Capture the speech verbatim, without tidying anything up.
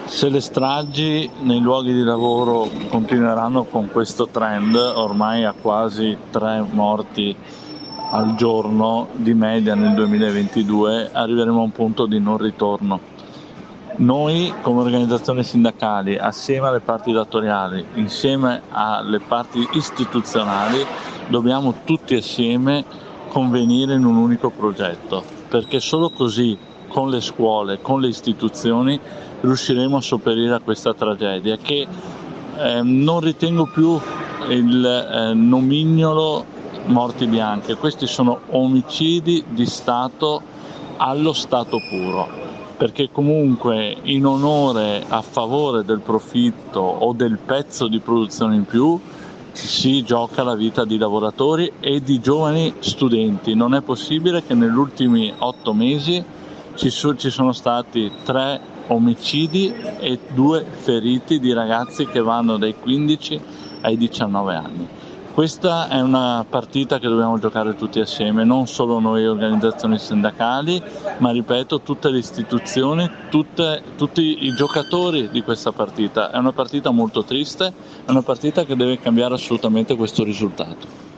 Se le stragi nei luoghi di lavoro continueranno con questo trend, ormai a quasi tre morti al giorno di media nel duemilaventidue, arriveremo a un punto di non ritorno. Noi come organizzazioni sindacali, assieme alle parti datoriali, insieme alle parti istituzionali, dobbiamo tutti assieme convenire in un unico progetto, perché solo così, con le scuole, con le istituzioni, riusciremo a sopperire a questa tragedia che eh, non ritengo più il eh, nomignolo morti bianche. Questi sono omicidi di Stato allo stato puro, perché comunque in onore, a favore del profitto o del pezzo di produzione in più si gioca la vita di lavoratori e di giovani studenti. Non è possibile che negli ultimi otto mesi ci, so, ci sono stati tre omicidi e due feriti di ragazzi che vanno dai quindici ai diciannove anni. Questa è una partita che dobbiamo giocare tutti assieme, non solo noi organizzazioni sindacali, ma ripeto tutte le istituzioni, tutte, tutti i giocatori di questa partita. È una partita molto triste, è una partita che deve cambiare assolutamente questo risultato.